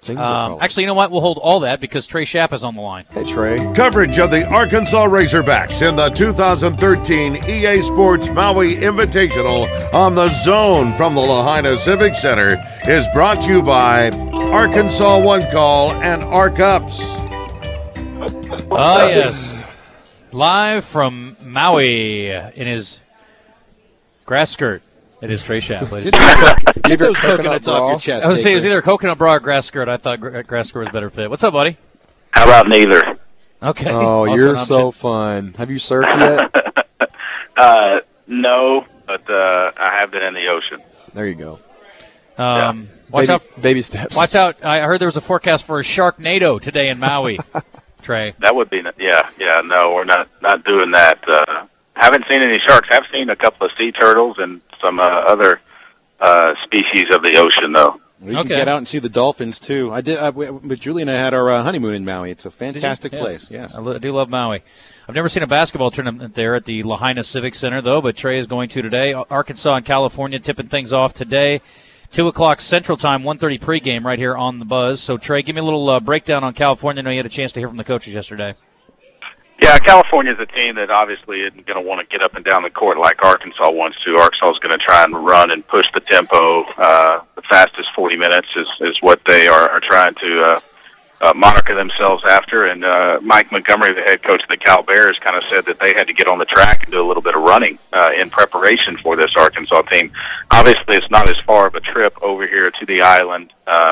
Actually, you know what? We'll hold all that because Trey Schapp is on the line. Hey, Trey. Coverage of the Arkansas Razorbacks in the 2013 EA Sports Maui Invitational on the Zone from the Lahaina Civic Center is brought to you by Arkansas One Call and ARC-UPS. Oh, yes. Live from Maui in his grass skirt. It is Trey Schapp, ladies. Get those coconuts off your chest. I was saying it was either a coconut bra or grass skirt. I thought grass skirt was better fit. What's up, buddy? How about neither? Okay. Oh, you're so fun. Have you surfed yet? No, but I have been in the ocean. There you go. Watch out. Baby steps. Watch out. I heard there was a forecast for a Sharknado today in Maui, Trey. That would be, no, we're not doing that. Haven't seen any sharks. I've seen a couple of sea turtles and some other species of the ocean, though. You can get out and see the dolphins, too. I did. But Julie and I had our honeymoon in Maui. It's a fantastic place, yes. I do love Maui. I've never seen a basketball tournament there at the Lahaina Civic Center, though, but Trey is going to today. Arkansas and California tipping things off today. 2 o'clock Central Time, 1:30 pregame right here on the Buzz. So, Trey, give me a little breakdown on California. I know you had a chance to hear from the coaches yesterday. Yeah, California's a team that obviously isn't going to want to get up and down the court like Arkansas wants to. Arkansas is going to try and run and push the tempo. The fastest 40 minutes is what they are trying to monitor themselves after. And Mike Montgomery, the head coach of the Cal Bears, kind of said that they had to get on the track and do a little bit of running in preparation for this Arkansas team. Obviously, it's not as far of a trip over here to the island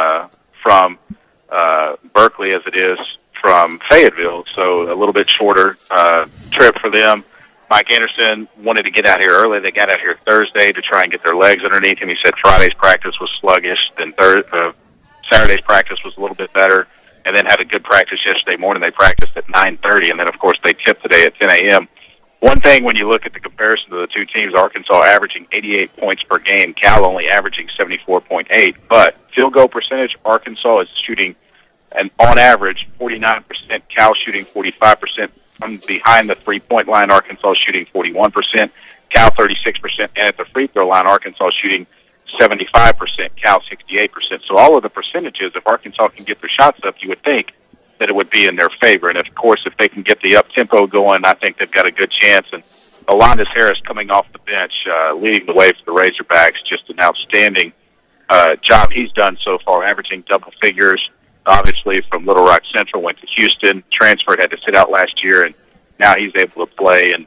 from Berkeley as it is from Fayetteville, so a little bit shorter trip for them. Mike Anderson wanted to get out here early. They got out here Thursday to try and get their legs underneath him. He said Friday's practice was sluggish, then Saturday's practice was a little bit better, and then had a good practice yesterday morning. They practiced at 9:30, and then, of course, they tipped today at 10 a.m. One thing when you look at the comparison of the two teams, Arkansas averaging 88 points per game, Cal only averaging 74.8, but field goal percentage, Arkansas is shooting and on average, 49%, Cal shooting 45%. From behind the three-point line, Arkansas shooting 41%, Cal 36%, and at the free throw line, Arkansas shooting 75%, Cal 68%. So all of the percentages, if Arkansas can get their shots up, you would think that it would be in their favor. And, of course, if they can get the up-tempo going, I think they've got a good chance. And Alondas Harris coming off the bench, leading the way for the Razorbacks, just an outstanding job he's done so far, averaging double figures. Obviously, from Little Rock Central, went to Houston, transferred, had to sit out last year, and now he's able to play. And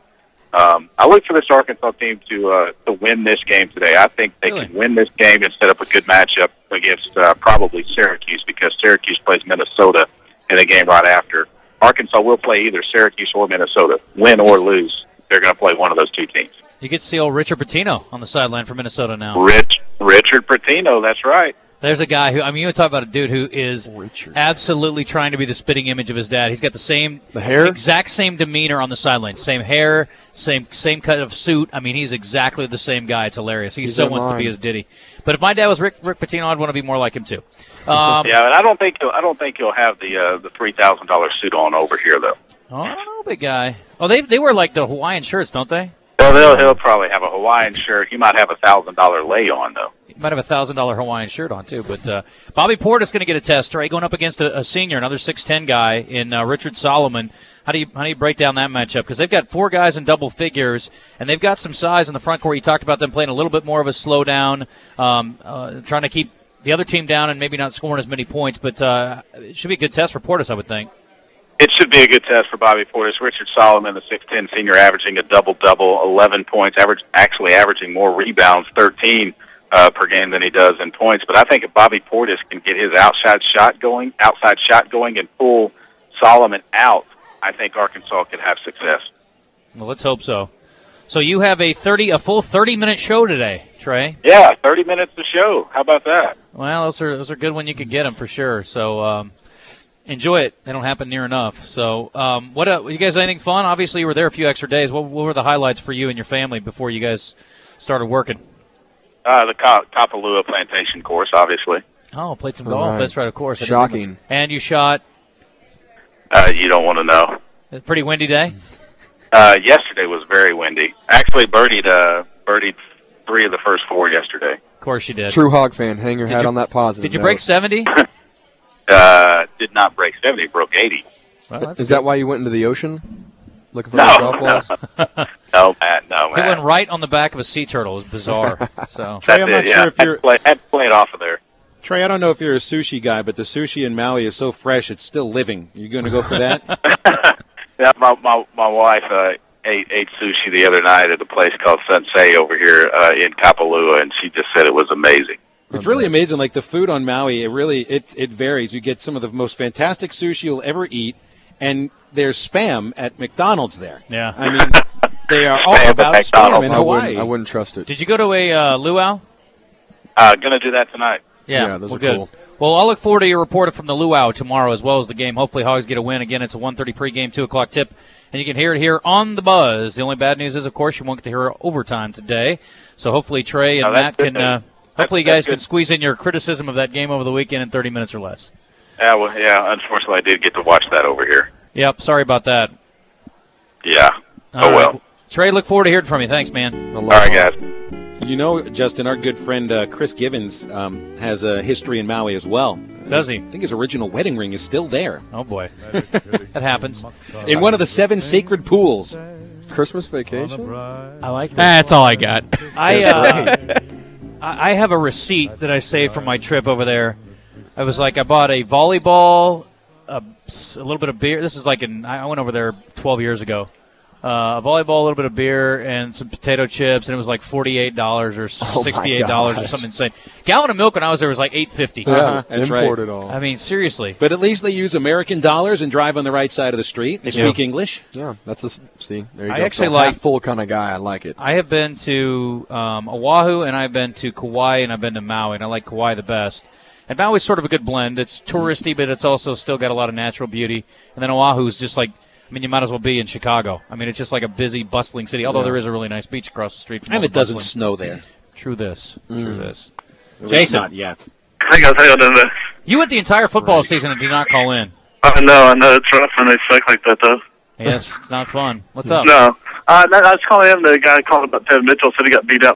I look for this Arkansas team to win this game today. I think they can win this game and set up a good matchup against probably Syracuse, because Syracuse plays Minnesota in the game right after. Arkansas will play either Syracuse or Minnesota. Win or lose, they're going to play one of those two teams. You get to see old Richard Pitino on the sideline for Minnesota now. Richard Pitino, that's right. There's a guy who, I mean, you talk about a dude who is absolutely trying to be the spitting image of his dad. He's got the exact same demeanor on the sideline, same hair, same cut of suit. I mean, he's exactly the same guy. It's hilarious. He so wants to be his Diddy. But if my dad was Rick Pitino, I'd want to be more like him too. Yeah, and I don't think he'll have the $3,000 suit on over here though. Oh, I don't know, big guy. Oh, they wear like the Hawaiian shirts, don't they? Well, he'll probably have a Hawaiian shirt. He might have a $1,000 lay on though. He might have a $1,000 Hawaiian shirt on too. But Bobby Portis going to get a test, right? Going up against a senior, another 6'10" guy in Richard Solomon. How do you break down that matchup? Because they've got 4 guys in double figures, and they've got some size in the front court. You talked about them playing a little bit more of a slowdown, trying to keep the other team down and maybe not scoring as many points. But it should be a good test for Portis, I would think. It should be a good test for Bobby Portis. Richard Solomon, the 6'10" senior, averaging a double-double, 11 points, actually averaging more rebounds, 13 per game than he does in points. But I think if Bobby Portis can get his outside shot going and pull Solomon out, I think Arkansas could have success. Well, let's hope so. So you have a full 30-minute show today, Trey. Yeah, 30 minutes to show. How about that? Well, those are good when you could get them for sure. So enjoy it. They don't happen near enough. So what you guys, anything fun? Obviously, you were there a few extra days. What were the highlights for you and your family before you guys started working? The Kapalua Plantation course, obviously. Oh, played some golf. Right. That's right, of course. Shocking. And you shot? You don't want to know. A pretty windy day? Yesterday was very windy. Actually, birdied 3 of the first 4 yesterday. Of course you did. True Hog fan. Hang your hat on that positive. Did you break 70? did not break 70, it broke 80. Well, Is that why you went into the ocean looking for No, those golf balls? No, Matt, no, He Matt. went right on the back of a sea turtle. It was bizarre. So Trey, That's I'm not it, sure if you're had to play it off of there. Trey. I don't know if you're a sushi guy, but the sushi in Maui is so fresh it's still living. You going to go for that? Yeah, my wife ate sushi the other night at a place called Sensei over here in Kapalua, and she just said it was amazing. It's really amazing. Like the food on Maui, it varies. You get some of the most fantastic sushi you'll ever eat, and there's Spam at McDonald's there. Yeah. I mean, they are all Spam at about Spam McDonald's. in I Hawaii. wouldn't trust it. did you go to a luau? Gonna do that tonight. Yeah, those well, are good. cool. Well, I'll look forward to your report from the luau tomorrow as well as the game. Hopefully, Hogs get a win. Again, it's a 1:30 pregame, 2 o'clock tip, and you can hear it here on the Buzz. The only bad news is, of course, you won't get to hear overtime today. So hopefully, Trey and No, that's Matt good. can. Hopefully, you guys That's can good. squeeze in your criticism of that game over the weekend in 30 minutes or less. Yeah, unfortunately, I did get to watch that over here. Yep. Sorry about that. Yeah. All Well. right. Trey, look forward to hearing from you. Thanks, man. All right, guys. You know, Justin, our good friend Chris Givens has a history in Maui as well. Does he? I think his original wedding ring is still there Oh boy, that happens. in one of the 7 sacred pools. Christmas vacation? I like that. That's all I got. I have a receipt that I saved from my trip over there. I was like, I bought a volleyball, a little bit of beer. This is like I went over there 12 years ago. A volleyball, a little bit of beer, and some potato chips, and it was like $48 or $68 or gosh. something insane. Gallon of milk when I was there was like $8.50. Yeah, that's right. import it all. I mean, seriously. But at least they use American dollars and drive on the right side of the street and They do. speak English. Yeah, that's a see. There you I go. actually So like- half full kind of guy. I like it. I have been to Oahu, and I've been to Kauai, and I've been to Maui, and I like Kauai the best. And Maui's sort of a good blend. It's touristy, but it's also still got a lot of natural beauty. And then Oahu's just like, I mean, you might as well be in Chicago. I mean, it's just like a busy, bustling city, although there is a really nice beach across the street from all And the it doesn't bustling. snow there. True this. True this. At least Jason. not yet. Hey guys, how you doing today? You went the entire football season and did not call in. I know, it's rough when they suck like that, though. Yes, it's not fun. What's up? No, I was calling in. The guy called about Ted Mitchell, said he got beat up